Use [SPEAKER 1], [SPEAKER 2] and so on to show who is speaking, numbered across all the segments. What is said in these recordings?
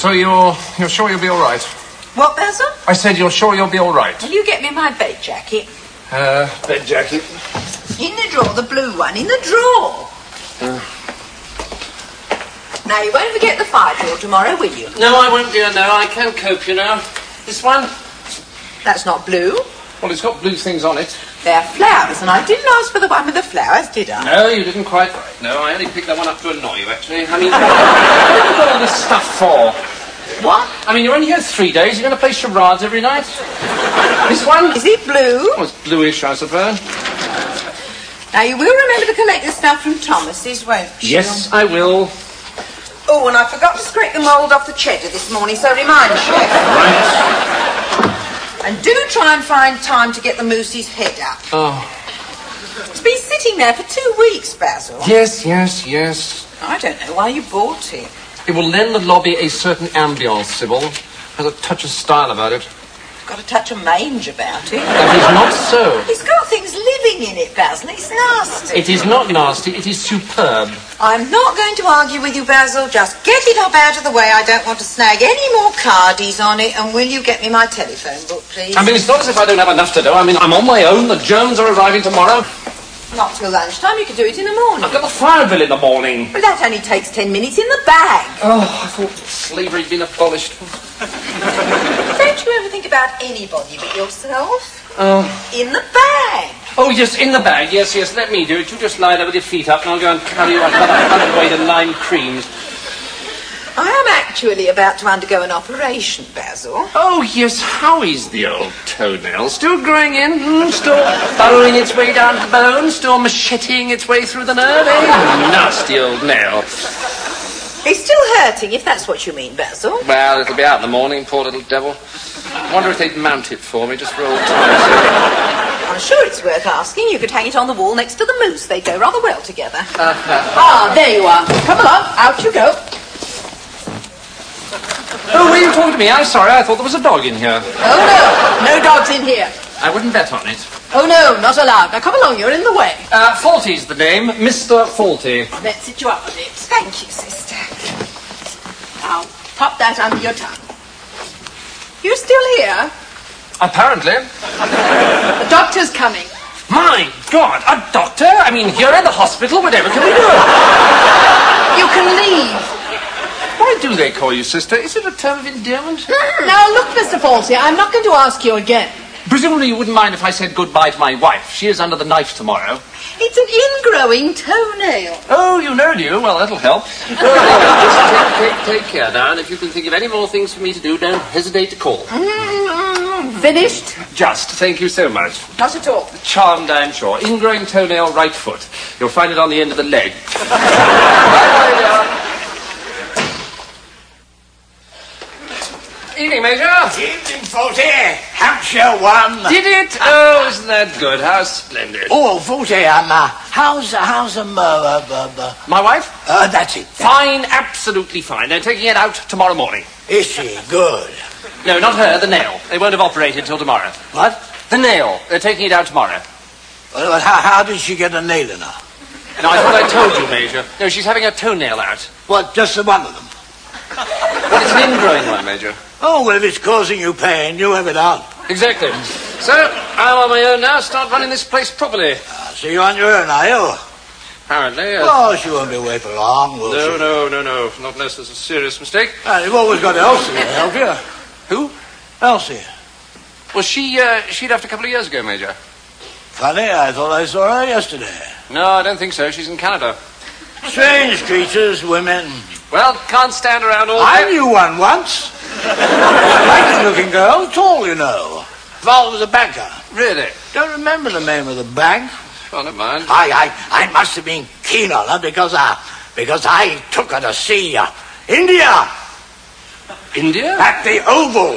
[SPEAKER 1] So you're sure you'll be all right?
[SPEAKER 2] What, Basil?
[SPEAKER 1] I said you're sure you'll be all right.
[SPEAKER 2] Will you get me my bed jacket?
[SPEAKER 1] Bed jacket.
[SPEAKER 2] In the drawer, the blue one, in the drawer. Now, you won't forget the fire drill tomorrow, will you?
[SPEAKER 3] No, I won't, dear, no. I can cope, you know. This one?
[SPEAKER 2] That's not blue.
[SPEAKER 1] Well, it's got blue things on it.
[SPEAKER 2] They're flowers, and I didn't ask for the one with the flowers, did I?
[SPEAKER 1] No, you didn't quite right. No, I only picked that one up to annoy you, actually. I mean, what have you got all this stuff for?
[SPEAKER 2] What?
[SPEAKER 1] I mean, you're only here 3 days. You're going to play charades every night? This one?
[SPEAKER 2] Is it blue?
[SPEAKER 1] Oh, it's bluish, I suppose.
[SPEAKER 2] Now, you will remember to collect the stuff from Thomas's, won't you?
[SPEAKER 1] Yes, I will.
[SPEAKER 2] Oh, and I forgot to scrape the mould off the cheddar this morning, so remind you.
[SPEAKER 1] Right.
[SPEAKER 2] And do try and find time to get the moose's head up.
[SPEAKER 1] Oh.
[SPEAKER 2] It's been sitting there for 2 weeks, Basil.
[SPEAKER 1] Yes.
[SPEAKER 2] I don't know why you bought it.
[SPEAKER 1] It will lend the lobby a certain ambience, Sybil. Has a touch of style about it.
[SPEAKER 2] Got a touch of mange about it.
[SPEAKER 1] That is not so.
[SPEAKER 2] It's got things living in it, Basil. It's nasty.
[SPEAKER 1] It is not nasty. It is superb.
[SPEAKER 2] I'm not going to argue with you, Basil. Just get it up out of the way. I don't want to snag any more cardies on it. And will you get me my telephone book, please?
[SPEAKER 1] I mean, it's not as if I don't have enough to do. I mean, I'm on my own. The Germans are arriving tomorrow.
[SPEAKER 2] Not till lunchtime. You can do it in the morning.
[SPEAKER 1] I've got the fire bill in the morning.
[SPEAKER 2] But that only takes 10 minutes in the bag.
[SPEAKER 1] Oh, I thought slavery had been abolished.
[SPEAKER 2] Don't you ever think about anybody but yourself?
[SPEAKER 1] Oh.
[SPEAKER 2] In the bag.
[SPEAKER 1] Oh, yes, in the bag. Yes. Let me do it. You just lie there with your feet up and I'll go and carry you another 100 weight of lime creams.
[SPEAKER 2] I am actually about to undergo an operation, Basil.
[SPEAKER 1] Oh, yes. How is the old toenail? Still growing in? Still burrowing its way down to the bone? Still macheting its way through the nerve? Nasty old nail.
[SPEAKER 2] It's still hurting, if that's what you mean, Basil.
[SPEAKER 1] Well, it'll be out in the morning, poor little devil. I wonder if they'd mount it for me, just for old time's sake.
[SPEAKER 2] I'm sure it's worth asking. You could hang it on the wall next to the moose. They go rather well together. There you are. Come along, out you go.
[SPEAKER 1] Oh, were you talking to me? I'm sorry, I thought there was a dog in here.
[SPEAKER 2] Oh, no dogs in here.
[SPEAKER 1] I wouldn't bet on it.
[SPEAKER 2] Oh, no, not allowed. Now, come along, you're in the way.
[SPEAKER 1] Faulty's the name, Mr. Faulty.
[SPEAKER 2] Let's sit you up a bit. Thank you, sister. Now, pop that under your tongue. You still here?
[SPEAKER 1] Apparently.
[SPEAKER 2] The doctor's coming.
[SPEAKER 1] My God, a doctor? I mean, here in the hospital, whatever can we do?
[SPEAKER 2] You can leave.
[SPEAKER 1] Why do they call you sister? Is it a term of endearment?
[SPEAKER 2] Now, look, Mr. Faulty, I'm not going to ask you again.
[SPEAKER 1] Presumably you wouldn't mind if I said goodbye to my wife. She is under the knife tomorrow.
[SPEAKER 2] It's an ingrowing toenail.
[SPEAKER 1] Oh, you know, do you? Well, that'll help. Well, take care now, and if you can think of any more things for me to do, don't hesitate to call.
[SPEAKER 2] Finished?
[SPEAKER 1] Just. Thank you so much.
[SPEAKER 2] Not at all.
[SPEAKER 1] Charmed, I'm sure. Ingrowing toenail, right foot. You'll find it on the end of the leg. Bye-bye. Evening, Major.
[SPEAKER 4] Evening, Faulty. Hampshire won.
[SPEAKER 1] Did it? Oh, isn't that good? How splendid.
[SPEAKER 4] Oh, Faulty, how's
[SPEAKER 1] My wife?
[SPEAKER 4] That's it.
[SPEAKER 1] Fine, absolutely fine. They're taking it out tomorrow morning.
[SPEAKER 4] Is she? Good.
[SPEAKER 1] No, not her, the nail. They won't have operated till tomorrow.
[SPEAKER 4] What?
[SPEAKER 1] The nail. They're taking it out tomorrow.
[SPEAKER 4] Well, how did she get a nail in her?
[SPEAKER 1] No, I thought I told you, Major. No, she's having her toenail out.
[SPEAKER 4] What, just the one of them?
[SPEAKER 1] Well, it's an ingrowing one, Major.
[SPEAKER 4] Oh, well, if it's causing you pain, you have it out.
[SPEAKER 1] Exactly. So, I'm on my own now. Start running this place properly.
[SPEAKER 4] So you're on your own, are you?
[SPEAKER 1] Apparently.
[SPEAKER 4] Oh, she won't be away for long, will she?
[SPEAKER 1] No. Not unless there's a serious mistake.
[SPEAKER 4] You've always got Elsie to help you.
[SPEAKER 1] Who?
[SPEAKER 4] Elsie.
[SPEAKER 1] Well, she left a couple of years ago, Major.
[SPEAKER 4] Funny, I thought I saw her yesterday.
[SPEAKER 1] No, I don't think so. She's in Canada.
[SPEAKER 4] Strange creatures, women.
[SPEAKER 1] Well, can't stand around all
[SPEAKER 4] I
[SPEAKER 1] day.
[SPEAKER 4] knew one once. Nice-looking girl, tall, you know. Father was a banker.
[SPEAKER 1] Really?
[SPEAKER 4] Don't remember the name of the bank.
[SPEAKER 1] Well, never mind.
[SPEAKER 4] I must have been keen on her because I took her to see India.
[SPEAKER 1] India?
[SPEAKER 4] At the Oval.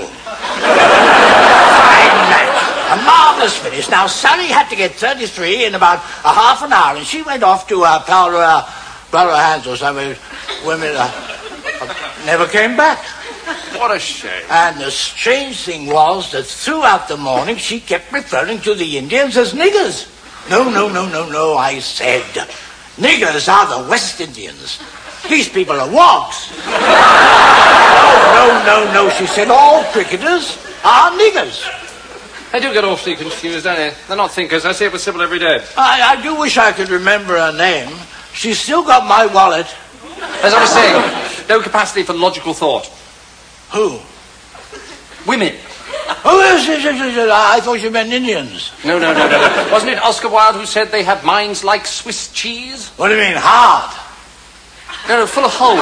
[SPEAKER 4] Fine match. A marvellous finish. Now, Sally had to get 33 in about a half an hour, and she went off to Powder Hands or something. Women never came back.
[SPEAKER 1] What a shame.
[SPEAKER 4] And the strange thing was that throughout the morning she kept referring to the Indians as niggers. No, I said. Niggers are the West Indians. These people are wogs. No, she said all cricketers are niggers.
[SPEAKER 1] They do get awfully confused, don't they? They're not thinkers. I see it with Sybil every day.
[SPEAKER 4] I do wish I could remember her name. She's still got my wallet.
[SPEAKER 1] As I was saying, no capacity for logical thought.
[SPEAKER 4] Who?
[SPEAKER 1] Women.
[SPEAKER 4] Oh, yes, I thought you meant Indians.
[SPEAKER 1] No. Wasn't it Oscar Wilde who said they have minds like Swiss cheese?
[SPEAKER 4] What do you mean, hard?
[SPEAKER 1] No, full of holes.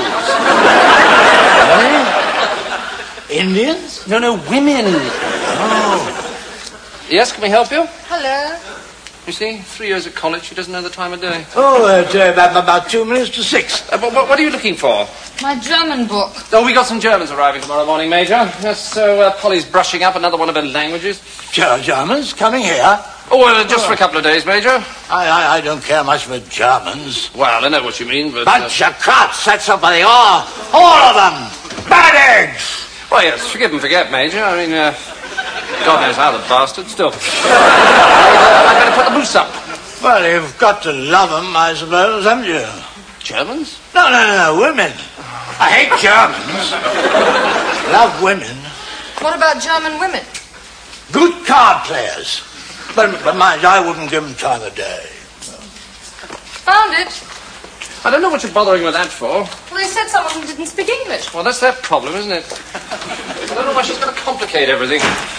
[SPEAKER 4] Indians?
[SPEAKER 1] No, women.
[SPEAKER 4] Oh.
[SPEAKER 1] Yes, can we help you?
[SPEAKER 2] Hello.
[SPEAKER 1] You see, 3 years at college, she doesn't know the time of day.
[SPEAKER 4] Oh, about 2 minutes to 6.
[SPEAKER 1] What are you looking for?
[SPEAKER 5] My German book.
[SPEAKER 1] Oh, we got some Germans arriving tomorrow morning, Major. Yes, so Polly's brushing up another one of her languages.
[SPEAKER 4] Germans coming here?
[SPEAKER 1] Oh, just for a couple of days, Major.
[SPEAKER 4] I don't care much for Germans.
[SPEAKER 1] Well, I know what you mean, but...
[SPEAKER 4] Bunch of cuts, that's what they are. All of them. Bad eggs.
[SPEAKER 1] Well, yes, forgive and forget, Major. I mean, God knows how, the bastard. Still. I'd better put the boots up.
[SPEAKER 4] Well, you've got to love them, I suppose, haven't you?
[SPEAKER 1] Germans?
[SPEAKER 4] No, women. I hate Germans. Love women.
[SPEAKER 5] What about German women?
[SPEAKER 4] Good card players. But mind, I wouldn't give them time of day.
[SPEAKER 5] Found it.
[SPEAKER 1] I don't know what you're bothering with that for.
[SPEAKER 5] Well, they said someone who didn't speak English.
[SPEAKER 1] Well, that's their problem, isn't it? I don't know why she's going to complicate everything.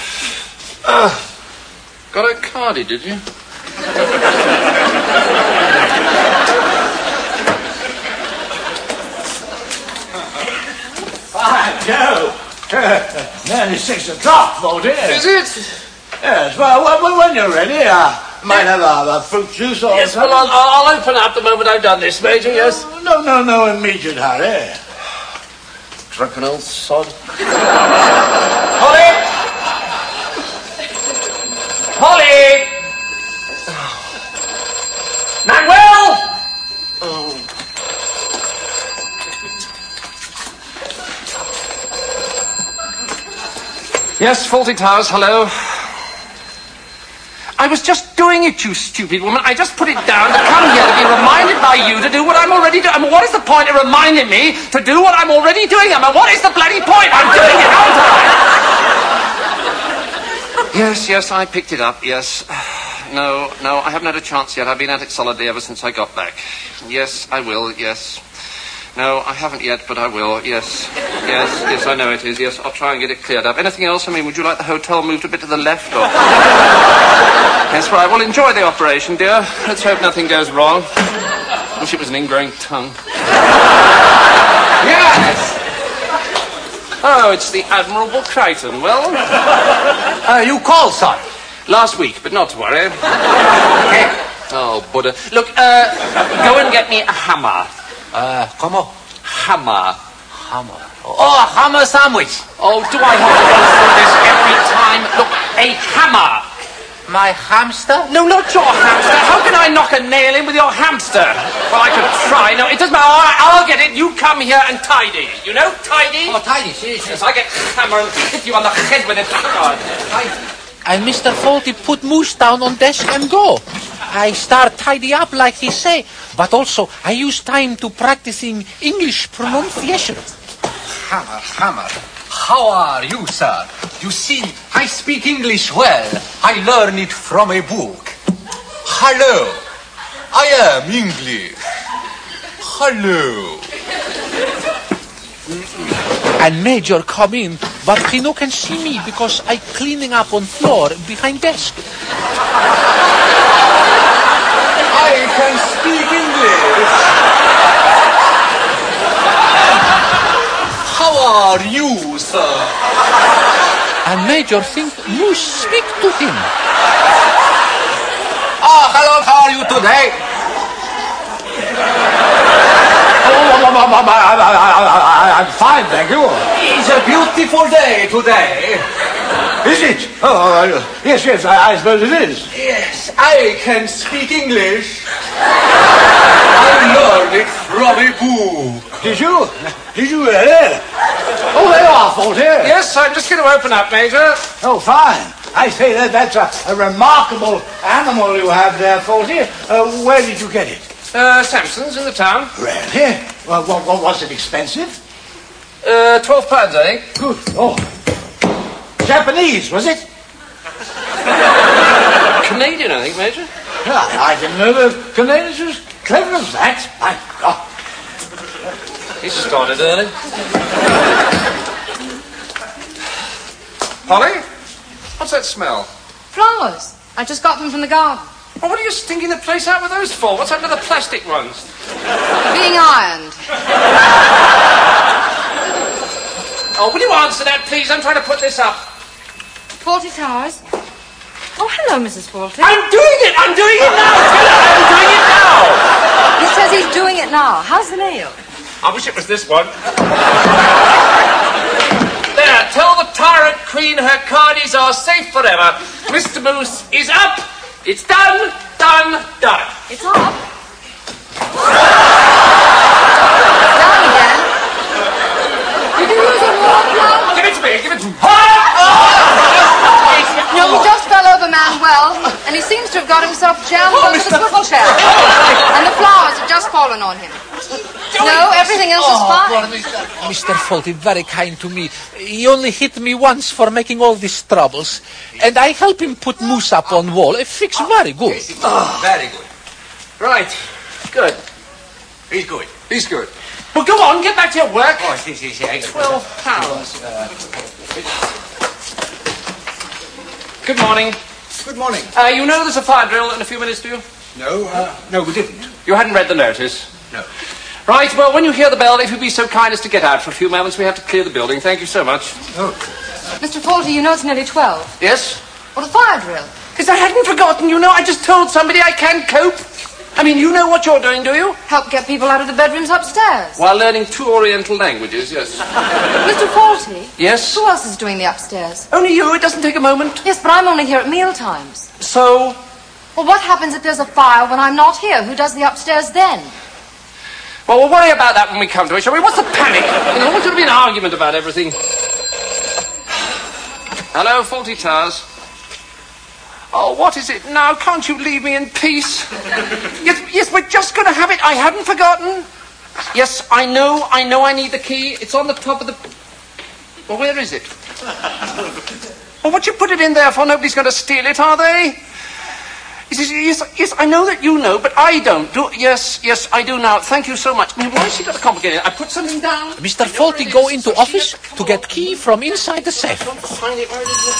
[SPEAKER 1] Got a cardie, did you?
[SPEAKER 4] Joe. Nearly 6 o'clock, Baldy.
[SPEAKER 1] Is it?
[SPEAKER 4] Yes, well, when you're ready, might have a fruit juice or
[SPEAKER 1] Yes,
[SPEAKER 4] something.
[SPEAKER 1] well, I'll open up the moment I've done this, Major, yes?
[SPEAKER 4] No immediate hurry.
[SPEAKER 1] Drunken old sod. Polly! Polly! Manuel! Yes, Faulty Towers, hello. I was just doing it, you stupid woman. I just put it down to come here to be reminded by you to do what I'm already doing. I mean, what is the point of reminding me to do what I'm already doing? I mean, what is the bloody point? I'm doing it, aren't I? Yes, I picked it up, yes. No, I haven't had a chance yet. I've been at it solidly ever since I got back. Yes, I will, yes. No, I haven't yet, but I will, yes. Yes, I know it is, yes. I'll try and get it cleared up. Anything else? I mean, would you like the hotel moved a bit to the left, or... Yes, right, well, enjoy the operation, dear. Let's hope nothing goes wrong. Wish it was an ingrowing tongue. Yes! Oh, it's the Admirable Crichton. Well...
[SPEAKER 4] You called, son?
[SPEAKER 1] Last week, but not to worry. Oh, Buddha. Look, go and get me a hammer.
[SPEAKER 4] Como?
[SPEAKER 1] Hammer.
[SPEAKER 4] Oh, a hammer sandwich.
[SPEAKER 1] Oh, do I have to go through this every time? Look, a hammer.
[SPEAKER 4] My hamster?
[SPEAKER 1] No, not your hamster. How can I knock a nail in with your hamster? Well, I could try. No, it doesn't matter. All right, I'll get it. You come here and tidy. You know, tidy?
[SPEAKER 4] Oh, tidy, see.
[SPEAKER 1] Yes, I get hammer and hit you on the head with it.
[SPEAKER 6] And Mr. Faulty put moose down on desk and go. I start tidy up like he say, but also I use time to practicing English pronunciation.
[SPEAKER 7] Hammer. How are you, sir? You see, I speak English well. I learn it from a book. Hello. I am English. Hello.
[SPEAKER 6] And Major come in, but he no can see me because I cleaning up on floor behind desk.
[SPEAKER 7] I can speak English. How are you, sir?
[SPEAKER 6] And Major think moose speak to him.
[SPEAKER 7] Ah, hello, how are you today?
[SPEAKER 4] I'm fine, thank you.
[SPEAKER 7] It's a beautiful day today.
[SPEAKER 4] Is it? Oh, yes, I suppose it is.
[SPEAKER 7] Yes, I can speak English. I learned it from a book.
[SPEAKER 4] Did you? Really? Oh, there you are, Faulty.
[SPEAKER 1] Yes, I'm just going to open up, Major.
[SPEAKER 4] Oh, fine. I say that's a remarkable animal you have there, Faulty. Where did you get it?
[SPEAKER 1] Samson's in the town.
[SPEAKER 4] Really? Well, was it expensive?
[SPEAKER 1] £12, I think.
[SPEAKER 4] Good. Oh. Japanese, was it?
[SPEAKER 1] Canadian, I think, Major.
[SPEAKER 4] I didn't know the Canadians was clever as that. My God.
[SPEAKER 1] He started early. Polly? What's that smell?
[SPEAKER 5] Flowers. I just got them from the garden.
[SPEAKER 1] Oh, what are you stinking the place out with those for? What's happened to the plastic ones?
[SPEAKER 5] Being ironed.
[SPEAKER 1] Oh, will you answer that, please? I'm trying to put this up.
[SPEAKER 5] Fawlty Towers. Oh, hello, Mrs. Fawlty.
[SPEAKER 1] I'm doing it! I'm doing it now! I'm doing it now!
[SPEAKER 5] He says he's doing it now. How's the nail?
[SPEAKER 1] I wish it was this one. There, tell the tyrant queen her cardies are safe forever. Mr. Moose is up. It's done, done, done.
[SPEAKER 5] It's up. Down again. Did you use a warm plug?
[SPEAKER 1] Give it to me, give it to me.
[SPEAKER 5] No, he just fell over Manuel, and he seems to have got himself jammed under the swivel chair. And the flowers have just fallen on him. No, everything else is fine.
[SPEAKER 6] Mr. Fawlty, very kind to me. He only hit me once for making all these troubles. And I help him put Moose up on wall. It fix very good.
[SPEAKER 7] Very good.
[SPEAKER 1] Right, good.
[SPEAKER 7] He's good.
[SPEAKER 1] He's good. Well, go on, get back to your work.
[SPEAKER 7] Oh, yes.
[SPEAKER 1] £12. Good morning.
[SPEAKER 7] Good morning.
[SPEAKER 1] You know there's a fire drill in a few minutes, do you?
[SPEAKER 7] No, we didn't.
[SPEAKER 1] You hadn't read the notice?
[SPEAKER 7] No.
[SPEAKER 1] Right, well, when you hear the bell, if you'd be so kind as to get out for a few moments, we have to clear the building. Thank you so much.
[SPEAKER 7] Oh.
[SPEAKER 5] Mr. Fawlty, you know it's nearly 12.
[SPEAKER 1] Yes?
[SPEAKER 5] What a fire drill.
[SPEAKER 1] Because I hadn't forgotten, you know. I just told somebody I can cope. I mean, you know what you're doing, do you?
[SPEAKER 5] Help get people out of the bedrooms upstairs.
[SPEAKER 1] While learning 2 Oriental languages, yes.
[SPEAKER 5] Mr. Fawlty?
[SPEAKER 1] Yes?
[SPEAKER 5] Who else is doing the upstairs?
[SPEAKER 1] Only you. It doesn't take a moment.
[SPEAKER 5] Yes, but I'm only here at meal times.
[SPEAKER 1] So?
[SPEAKER 5] Well, what happens if there's a fire when I'm not here? Who does the upstairs then?
[SPEAKER 1] Well, we'll worry about that when we come to it, shall we? What's the panic? You know, what's going to be an argument about everything? Hello, Fawlty Towers. Oh, what is it now? Can't you leave me in peace? Yes, we're just going to have it. I hadn't forgotten. Yes, I know I need the key. It's on the top of the... Well, where is it? Well, what you put it in there for? Nobody's going to steal it, are they? Yes, I know that you know, but I don't. Yes, I do now. Thank you so much. I mean, why is she got to complicate it? I put something down.
[SPEAKER 6] Mr. Fawlty go into office to get key from inside the safe.
[SPEAKER 1] I don't find it. Where is it?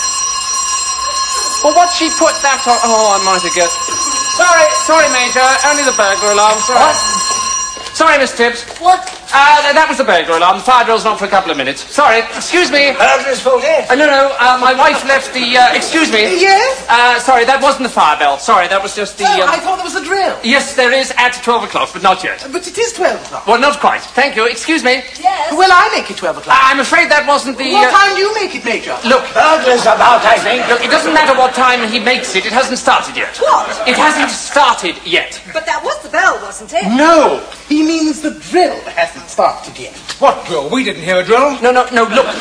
[SPEAKER 1] Well, what she put that on? Oh, I might have guessed. Sorry, Major. Only the burglar alarm. Sorry.
[SPEAKER 4] What?
[SPEAKER 1] Sorry, Miss Tibbs.
[SPEAKER 4] What?
[SPEAKER 1] That was the burglar alarm. The fire drill's not for a couple of minutes. Sorry. Excuse me.
[SPEAKER 4] Miss Fawlty?
[SPEAKER 1] No. My wife left the... excuse me.
[SPEAKER 4] Yes?
[SPEAKER 1] Sorry, that wasn't the fire bell. Sorry, that was just the...
[SPEAKER 4] I thought there was a drill.
[SPEAKER 1] Yes, there is at 12 o'clock, but not yet.
[SPEAKER 4] But it is 12 o'clock.
[SPEAKER 1] Well, not quite. Thank you. Excuse me.
[SPEAKER 5] Yes.
[SPEAKER 4] Well, I make it 12 o'clock.
[SPEAKER 1] I'm afraid that wasn't the...
[SPEAKER 4] What time do you make it, Major?
[SPEAKER 1] Look,
[SPEAKER 4] Burglar's about, I think.
[SPEAKER 1] Look, it doesn't matter what time he makes it. It hasn't started yet.
[SPEAKER 2] What?
[SPEAKER 1] It hasn't started yet.
[SPEAKER 2] But that was the bell, wasn't it?
[SPEAKER 1] No.
[SPEAKER 4] He means the drill hasn't started yet.
[SPEAKER 7] What drill? We didn't hear a drill.
[SPEAKER 1] No, look.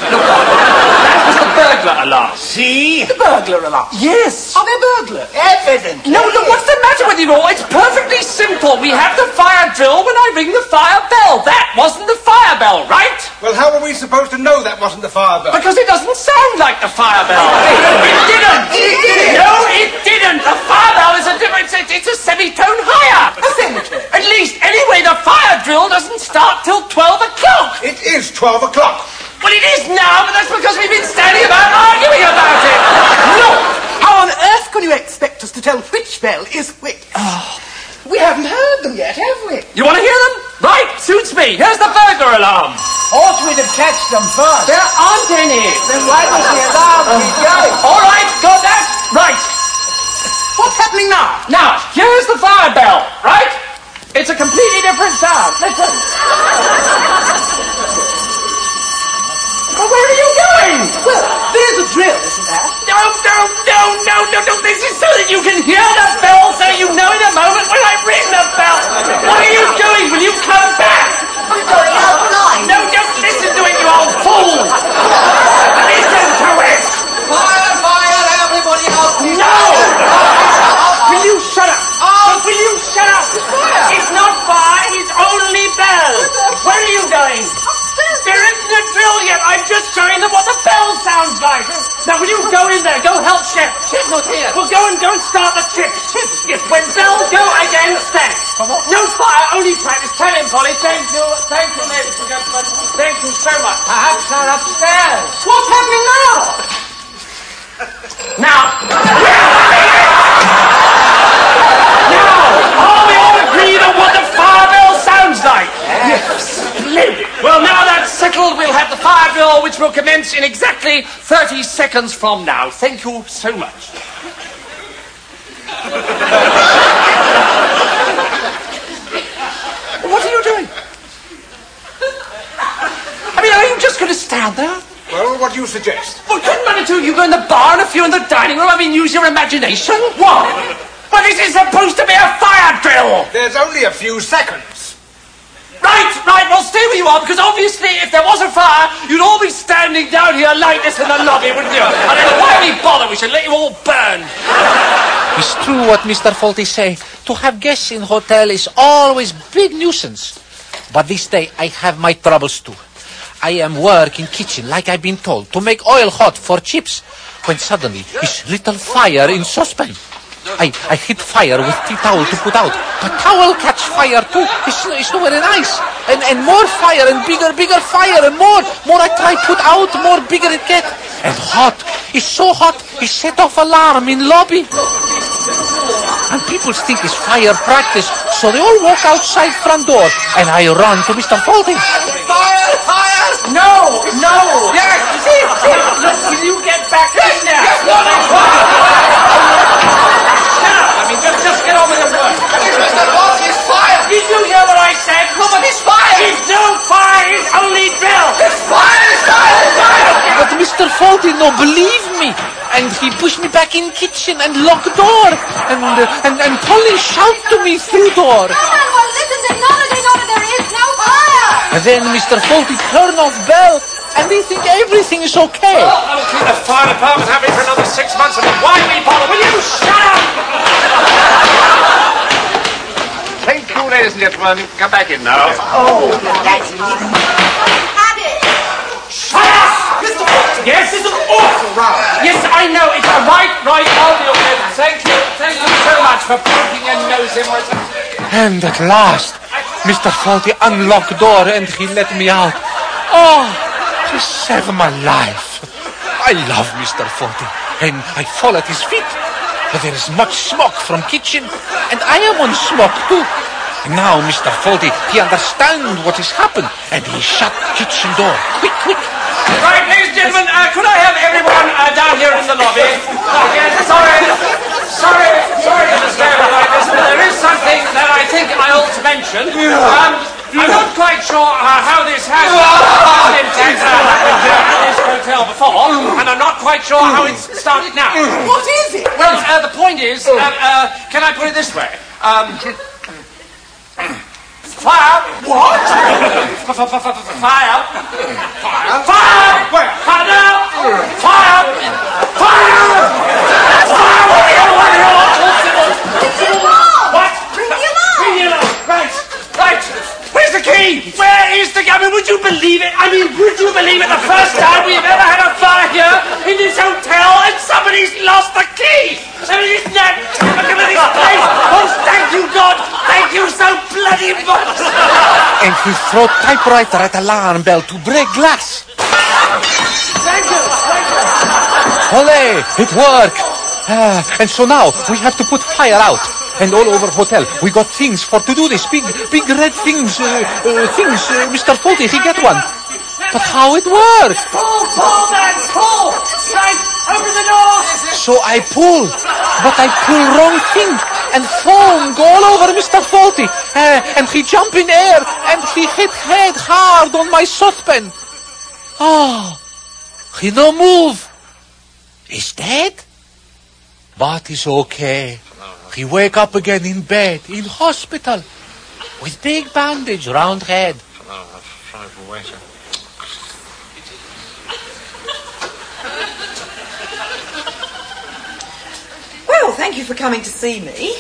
[SPEAKER 1] That was the burglar alarm.
[SPEAKER 4] See? The burglar alarm.
[SPEAKER 1] Yes.
[SPEAKER 4] Are they burglar? Evidently.
[SPEAKER 1] No, look, what's the matter with you all? It's perfectly simple. We have the fire drill when I ring the fire bell. That wasn't the fire bell, right?
[SPEAKER 7] Well, how are we supposed to know that wasn't the fire bell?
[SPEAKER 1] Because it doesn't sound like the fire bell. It didn't. No, it didn't. The fire bell is a different... It's a semitone higher.
[SPEAKER 4] A semitone?
[SPEAKER 1] At least, anyway, the fire drill doesn't start till 12 o'clock.
[SPEAKER 7] It is 12 o'clock.
[SPEAKER 1] Well, it is now, but that's because we've been standing about arguing about it.
[SPEAKER 4] Look! How on earth can you expect us to tell which bell is which? We haven't heard them yet, have we?
[SPEAKER 1] You want to hear them? Right, suits me. Here's the burglar alarm.
[SPEAKER 4] Ought we to catch them first?
[SPEAKER 1] There aren't any.
[SPEAKER 4] Then why was the alarm keep going?
[SPEAKER 1] All right, got that? Right.
[SPEAKER 4] What's happening now?
[SPEAKER 1] Now, here's the fire bell, right? It's a completely different sound. Listen. Well, where are you going?
[SPEAKER 4] Well, there's a drill, isn't there?
[SPEAKER 1] No. This is so that you can hear the bell, so you know in a moment when I ring the bell. What are you doing? Will you come back?
[SPEAKER 2] I'm going outside.
[SPEAKER 1] No, don't listen to it, you old fool. Listen to it.
[SPEAKER 7] Fire, everybody out.
[SPEAKER 1] No. Will you shut up?
[SPEAKER 2] Oh.
[SPEAKER 1] Will you shut up? It's not fire, it's only bell.
[SPEAKER 3] go in there. Go help Chef. Chef's not here. Well, go and start the trip. Yes, when bells go again, stand. No fire, only practice. Tell him, Polly. Thank you, ladies and gentlemen. Thank you so much. Perhaps they're upstairs. What's happening now? Now, are we all agreed on what the fire bell sounds like? Yes. Splendid. Well, now that's settled, we'll have the fire drill, which will commence in exactly 30 seconds from now. Thank you so much. What are you doing? I mean, are you just going to stand there?
[SPEAKER 4] Well, what do you suggest?
[SPEAKER 3] Well, couldn't one or two of you go in the bar and a few in the dining room? I mean, use your imagination. What? Well, this is supposed to be a fire drill.
[SPEAKER 4] There's only a few seconds.
[SPEAKER 3] Right, well, stay where you are, because obviously if there was a fire, you'd all be standing down here like this in the lobby, wouldn't you? I don't know why we bother, we should let you all burn.
[SPEAKER 6] It's true what Mr. Fawlty say. To have guests in hotel is always big nuisance. But this day I have my troubles too. I am work in kitchen, like I've been told, to make oil hot for chips, when suddenly is little fire in saucepan. I hit fire with tea towel to put out. The towel catch fire too. It's not very nice. And more fire and bigger fire and more I try put out, more bigger it get. And hot. It's so hot, it set off alarm in lobby. And people think it's fire practice, so they all walk outside front door. And I run to Mr. Fawlty.
[SPEAKER 3] Fire! No! Yes! Look, will you get back in there? Just get on with your work.
[SPEAKER 4] Mr. Fawlty, it's fire!
[SPEAKER 3] Did you hear what I said?
[SPEAKER 4] No, but it's fire!
[SPEAKER 3] It's no fire, it's only drill!
[SPEAKER 4] It's fire!
[SPEAKER 6] But Mr. Fawlty no believe me. And he pushed me back in kitchen and locked door. And Polly shout to me through door.
[SPEAKER 5] Come on, well, listen, there's none, there is no fire.
[SPEAKER 6] And then Mr. Fawlty turn off bell. And they think everything is okay.
[SPEAKER 3] Well, I will keep the fire department happy for another 6 months, and why me bother? Will you shut up?
[SPEAKER 1] Thank you, ladies and gentlemen. Come back in now.
[SPEAKER 2] Oh, that's it. Had it.
[SPEAKER 3] Shut up!
[SPEAKER 4] Mr. Fawlty!
[SPEAKER 3] Yes, it's an awful row. Yes, I know. It's a right, I'll be okay. Thank you so much for poking your nose in where it's...
[SPEAKER 6] And at last, Mr. Fawlty unlocked door and he let me out. Oh, he saved my life. I love Mr. Fawlty and I fall at his feet. But there is much smoke from kitchen and I am on smoke too. And now Mr. Fawlty, he understands what has happened and he shut kitchen door. Quick.
[SPEAKER 3] Right, ladies and gentlemen, could I have everyone down here in the lobby? Yes, sorry to disturb you like this, but there is something that I think I ought to mention. I'm not quite sure how this has been at this hotel before, and I'm not quite sure how it's started now.
[SPEAKER 2] What is it?
[SPEAKER 3] Well, the point is, can I put it this way? Fire! What? Fire! Where? What?
[SPEAKER 2] Bring the alarm.
[SPEAKER 3] Right. Where's the key? Where is the key? I mean, would you believe it? The first time we've ever had a fire here in this hotel and somebody's lost the key? I mean, isn't that typical of this place? Oh, thank you, God. Thank you so bloody much.
[SPEAKER 6] And he throw typewriter at alarm bell to break glass.
[SPEAKER 3] Thank you.
[SPEAKER 6] Olé, it worked. And so now we have to put fire out. And all over hotel, we got things for to do this. Big red things. Mr. Fawlty, he get one. But how it works?
[SPEAKER 3] Pull, man, pull. Right, open the door.
[SPEAKER 6] So I pull, but I pull wrong thing. And foam go all over Mr. Fawlty. And he jump in air, and he hit head hard on my saucepan. Oh, he no move. He's dead? But he's okay. He wake up again in bed, in hospital, with big bandage round head.
[SPEAKER 2] Well, thank you for coming to see me.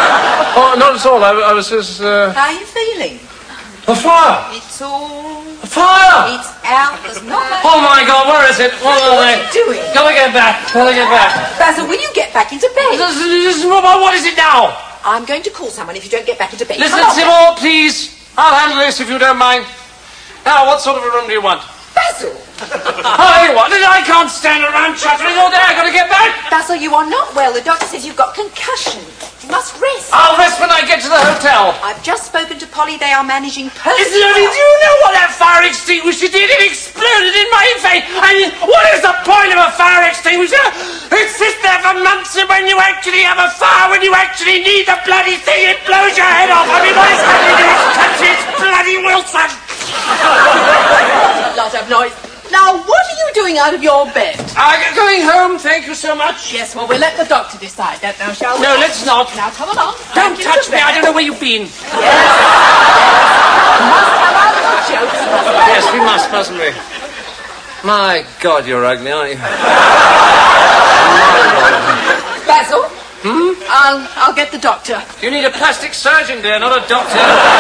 [SPEAKER 1] Oh, not at all. I was just...
[SPEAKER 2] How are you feeling?
[SPEAKER 1] The fire!
[SPEAKER 2] It's all...
[SPEAKER 3] Fire!
[SPEAKER 2] It's out. There's not much.
[SPEAKER 3] Oh my God, where is it? What are they?
[SPEAKER 2] What are you doing?
[SPEAKER 3] Gotta get back. Gotta get back.
[SPEAKER 2] Basil, will you get back into bed?
[SPEAKER 3] What is it now?
[SPEAKER 2] I'm going to call someone if you don't get back into bed.
[SPEAKER 3] Listen,
[SPEAKER 2] Come on,
[SPEAKER 3] Sybil, please. I'll handle this if you don't mind. Now, what sort of a room do you want?
[SPEAKER 2] Basil!
[SPEAKER 3] I can't stand around chattering all day. I've got to get back.
[SPEAKER 2] Basil, you are not well. The doctor says you've got concussion. You must rest.
[SPEAKER 3] I'll rest when I get to the hotel.
[SPEAKER 2] I've just spoken to Polly. They are managing perfectly.
[SPEAKER 3] Do you know what that fire extinguisher did? It exploded in my face. I mean, what is the point of a fire extinguisher? It sits there for months, and when you actually have a fire, when you actually need the bloody thing, it blows your head off. I mean, what is happening in this country? It's bloody Wilson.
[SPEAKER 2] A lot of noise. Now, what are you doing out of your bed?
[SPEAKER 3] I'm going home, thank you so much.
[SPEAKER 2] Yes, well, we'll let the doctor decide that now, shall we?
[SPEAKER 3] No, let's not.
[SPEAKER 2] Now, come along.
[SPEAKER 3] Don't touch me. I don't know where you've been.
[SPEAKER 2] Yes. We must have our little jokes.
[SPEAKER 3] Yes, we must, mustn't we? My God, you're ugly, aren't you?
[SPEAKER 2] Basil? I'll get the doctor.
[SPEAKER 3] You need a plastic surgeon, dear, not a doctor.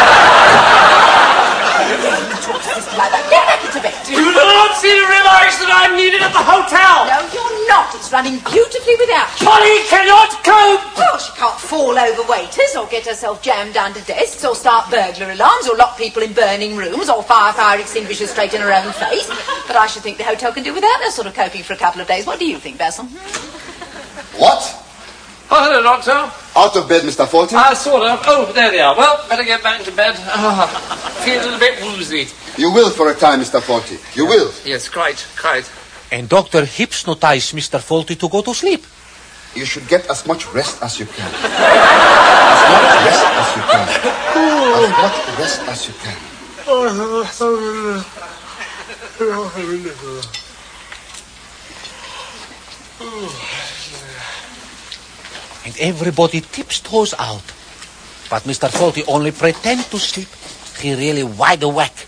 [SPEAKER 2] Like that. Get back into bed.
[SPEAKER 3] Do you not seem to realise that I'm needed at the hotel?
[SPEAKER 2] No, you're not. It's running beautifully without you.
[SPEAKER 3] Polly cannot cope.
[SPEAKER 2] Well, she can't fall over waiters or get herself jammed under desks or start burglar alarms or lock people in burning rooms or fire extinguishers straight in her own face. But I should think the hotel can do without her sort of coping for a couple of days. What do you think, Basil?
[SPEAKER 8] What?
[SPEAKER 3] Oh, hello, Doctor.
[SPEAKER 8] Out of bed, Mr. Fulton?
[SPEAKER 3] Sort of. Oh, there they are. Well, better get back into bed. Feel a little bit woozy.
[SPEAKER 8] You will for a time, Mr. Fulton. You will.
[SPEAKER 3] Yes, quite.
[SPEAKER 6] And doctor hypnotized Mr. Folty to go to sleep.
[SPEAKER 8] You should get as much rest as you can. As much rest as you can. As much rest as you can.
[SPEAKER 6] And everybody tiptoes out. But Mr. Folty only pretend to sleep. He really wide awake.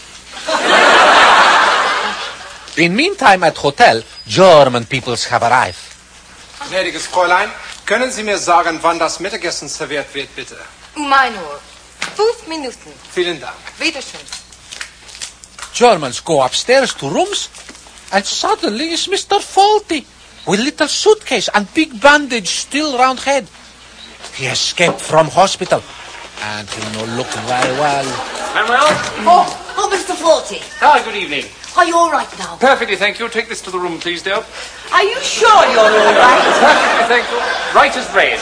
[SPEAKER 6] In meantime, at hotel, German peoples have arrived.
[SPEAKER 9] Gnädiges Fräulein, können Sie mir sagen, wann das Mittagessen serviert wird, bitte?
[SPEAKER 5] 1 Uhr. 5 Minuten.
[SPEAKER 9] Vielen Dank.
[SPEAKER 5] Wiederschön.
[SPEAKER 6] Germans go upstairs to rooms, and suddenly is Mr. Folty with little suitcase and big bandage still round head. He escaped from hospital, and he no look very well.
[SPEAKER 3] Manuel?
[SPEAKER 2] Oh, Mr. Forty.
[SPEAKER 3] Good evening.
[SPEAKER 2] Are you all right now?
[SPEAKER 3] Perfectly, thank you. Take this to the room, please, dear.
[SPEAKER 2] Are you sure you're all right?
[SPEAKER 3] Perfectly, thank you. Right as rain.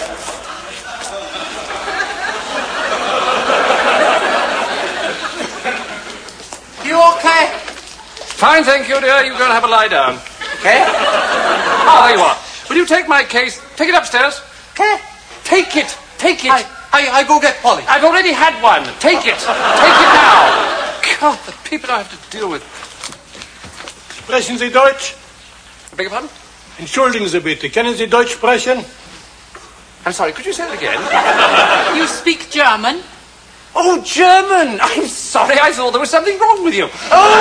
[SPEAKER 4] You okay?
[SPEAKER 3] Fine, thank you, dear. You go and have a lie down.
[SPEAKER 4] Okay.
[SPEAKER 3] There you are. Will you take my case? Take it upstairs.
[SPEAKER 4] Okay.
[SPEAKER 3] Take it.
[SPEAKER 4] I go get Polly.
[SPEAKER 3] I've already had one. Take it. Take it now. God, the people I have to deal with.
[SPEAKER 10] Sprechen Sie Deutsch?
[SPEAKER 3] I beg your pardon?
[SPEAKER 10] Entschuldigen Sie bitte, können Sie Deutsch sprechen?
[SPEAKER 3] I'm sorry, could you say that again?
[SPEAKER 2] You speak German?
[SPEAKER 3] Oh, German! I'm sorry, I thought there was something wrong with you. Oh,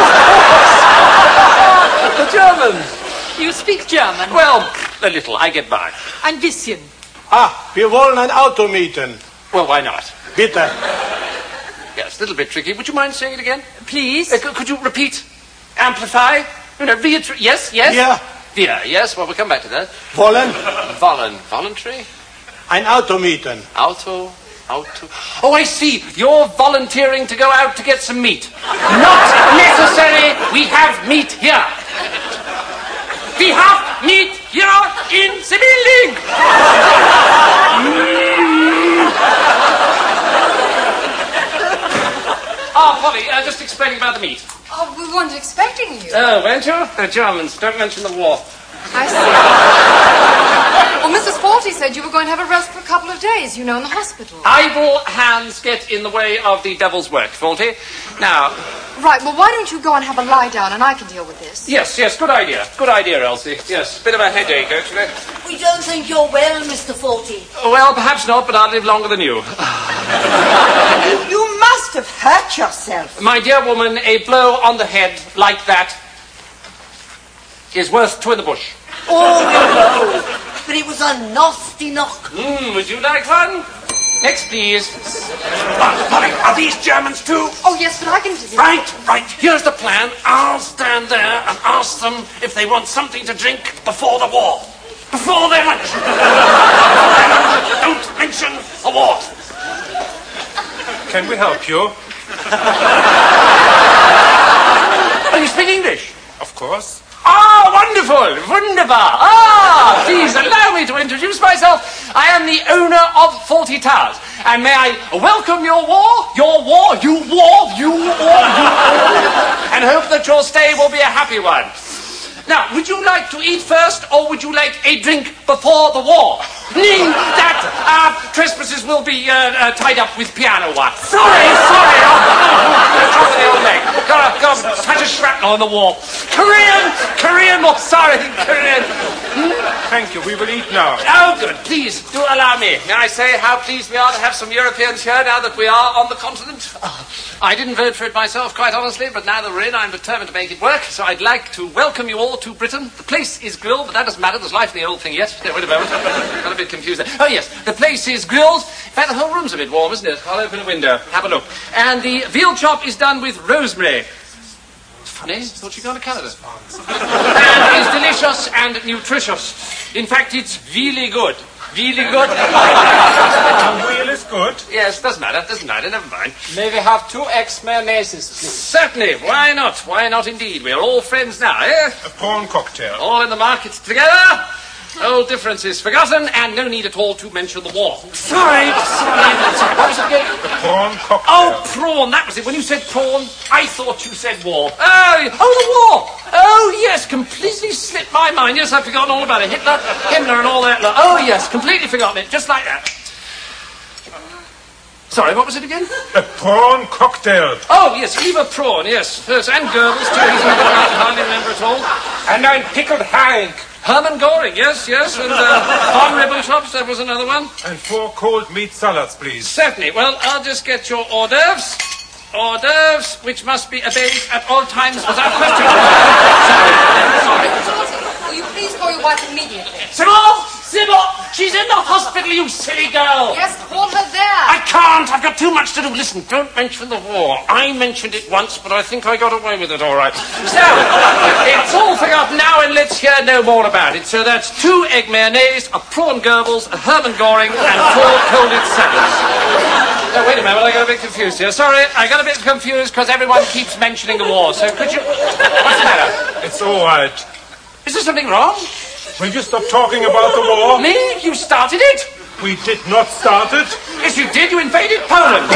[SPEAKER 3] the German.
[SPEAKER 2] You speak German?
[SPEAKER 3] Well, a little. I get by.
[SPEAKER 2] Ein bisschen.
[SPEAKER 10] Wir wollen ein Auto mieten.
[SPEAKER 3] Well, why not?
[SPEAKER 10] Bitte.
[SPEAKER 3] Yes, a little bit tricky. Would you mind saying it again?
[SPEAKER 2] Please?
[SPEAKER 3] Could you repeat? Amplify? Reiterate? Yes?
[SPEAKER 10] Ja.
[SPEAKER 3] Yeah, yes. Well, we'll come back to that.
[SPEAKER 10] Wollen
[SPEAKER 3] Voluntary?
[SPEAKER 10] ein Auto mieten.
[SPEAKER 3] Auto. Oh, I see. You're volunteering to go out to get some meat. Not necessary. We have meat here. We have meat here in the building. Polly, just explaining about the meat.
[SPEAKER 5] Oh, we weren't expecting you.
[SPEAKER 3] Oh, weren't you? The Germans. Don't mention the war.
[SPEAKER 5] I see. Well, Mrs. Forty said you were going to have a rest for a couple of days, in the hospital.
[SPEAKER 3] Idle hands get in the way of the devil's work, Forty. Now...
[SPEAKER 5] Right, well, why don't you go and have a lie down and I can deal with this?
[SPEAKER 3] Yes, good idea. Good idea, Elsie. Yes, bit of a headache, actually.
[SPEAKER 2] We don't think you're well, Mr. Forty.
[SPEAKER 3] Well, perhaps not, but I'll live longer than you.
[SPEAKER 2] You must have hurt yourself.
[SPEAKER 3] My dear woman, a blow on the head like that is worth two in the bush.
[SPEAKER 2] Oh, no. But it was a nasty knock.
[SPEAKER 3] Would you like one? Next, please.
[SPEAKER 11] Molly, are these Germans too?
[SPEAKER 5] Oh, yes, but I can interview.
[SPEAKER 11] Right. Here's the plan. I'll stand there and ask them if they want something to drink before the war. Before their lunch. Don't mention the war.
[SPEAKER 9] Can we help you?
[SPEAKER 3] Oh, you speak English?
[SPEAKER 9] Of course.
[SPEAKER 3] Ah, wonderful, wunderbar. Please allow me to introduce myself. I am the owner of Fawlty Towers. And may I welcome you all, and hope that your stay will be a happy one. Now, would you like to eat first, or would you like a drink before the war? Meaning that trespassers will be tied up with piano wire. Sorry. Drop the old leg. Got such a shrapnel on the wall. Korean war. Sorry, Korean.
[SPEAKER 9] Thank you. We will eat now.
[SPEAKER 3] Oh, good. Please, do allow me. May I say how pleased we are to have some Europeans here now that we are on the continent? I didn't vote for it myself, quite honestly, but now that we're in, I'm determined to make it work. So I'd like to welcome you all to Britain. The place is grilled, but that doesn't matter. There's life in the old thing yet. Wait a moment. Got a bit confused there. Oh, yes. The place is grilled. In fact, the whole room's a bit warm, isn't it? I'll open a window. Have a look. And the veal chop is done with rosemary. Funny. Thought you'd gone to Canada. And is delicious and nutritious. In fact, it's really good. Really good.
[SPEAKER 9] Wheel is good.
[SPEAKER 3] Yes, doesn't matter, never mind.
[SPEAKER 12] May we have 2 eggs mayonnaises, please?
[SPEAKER 3] Certainly, why not? Why not indeed? We're all friends now, eh?
[SPEAKER 9] A prawn cocktail.
[SPEAKER 3] All in the market together. Old differences forgotten, and no need at all to mention the war. Sorry. What was it again?
[SPEAKER 9] The prawn cocktail.
[SPEAKER 3] Oh, prawn, that was it. When you said prawn, I thought you said war. Oh, the war. Oh, yes, completely slipped my mind. Yes, I've forgotten all about it. Himmler and all that. Oh, yes, completely forgotten it. Just like that. Sorry, what was it again?
[SPEAKER 9] A prawn cocktail.
[SPEAKER 3] Oh, yes, liver prawn, yes. Yes, and Goebbels, too. He's not I can hardly remember at all.
[SPEAKER 9] And ein pickled herring.
[SPEAKER 3] Hermann Göring, yes, and Von Ribbentrop, that was another one.
[SPEAKER 9] And 4 cold meat salads, please.
[SPEAKER 3] Certainly. Well, I'll just get your hors d'oeuvres. Hors d'oeuvres, which must be obeyed at all times without question. Sorry.
[SPEAKER 5] Will you please call your wife immediately?
[SPEAKER 3] Sybil! She's in the hospital, you silly girl!
[SPEAKER 5] Yes, call her there.
[SPEAKER 3] I can't! I've got too much to do. Listen, don't mention the war. I mentioned it once, but I think I got away with it all right. So, it's all forgotten now, and let's hear no more about it. So that's 2 egg mayonnaise, a prawn Goebbels, a Hermann Göring, and 4 colded salads. Oh, wait a moment, I got a bit confused here. Sorry, I got a bit confused because everyone keeps mentioning the war. So could you... What's the matter?
[SPEAKER 9] It's all right.
[SPEAKER 3] Is there something wrong?
[SPEAKER 9] Will you stop talking about the war?
[SPEAKER 3] Me? You started it?
[SPEAKER 9] We did not start it.
[SPEAKER 3] Yes, you did. You invaded Poland.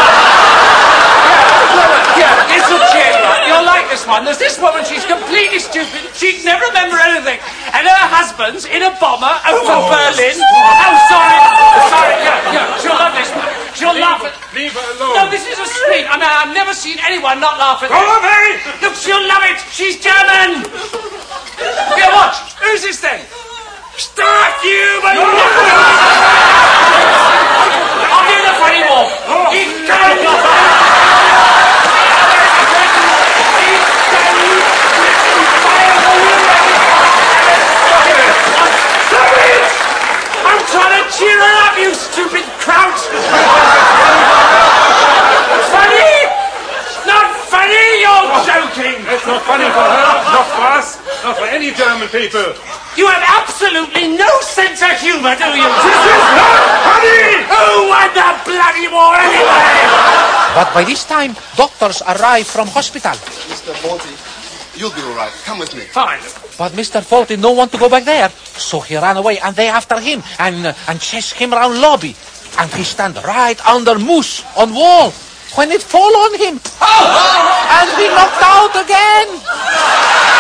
[SPEAKER 3] Yeah, this will cheer you up. You'll like this one. There's this woman, she's completely stupid. She'd never remember anything. And her husband's in a bomber over Berlin. Oh, sorry. Yeah, she'll love this one. She'll laugh at...
[SPEAKER 9] Leave her alone.
[SPEAKER 3] No, this is a street. I mean, I've never seen anyone not laugh at
[SPEAKER 9] Go away!
[SPEAKER 3] Look, she'll love it. She's German. Here, watch. Who's this then? Start you, my... I'll do the funny walk. He's I'm trying to cheer her up, you stupid kraut! Funny? Not funny, you're joking!
[SPEAKER 9] It's not funny for her, not for us, not for any German people.
[SPEAKER 3] You have absolutely no sense of humour, do you?
[SPEAKER 9] This is not funny!
[SPEAKER 3] Who won the bloody war anyway?
[SPEAKER 6] But by this time, doctors arrive from hospital.
[SPEAKER 8] Mr. Fawlty, you'll be all right. Come with me.
[SPEAKER 3] Fine.
[SPEAKER 6] But Mr. Fawlty don't want to go back there. So he ran away, and they after him, and chase him around lobby. And he stand right under moose on wall. When it fall on him, and he knocked out again.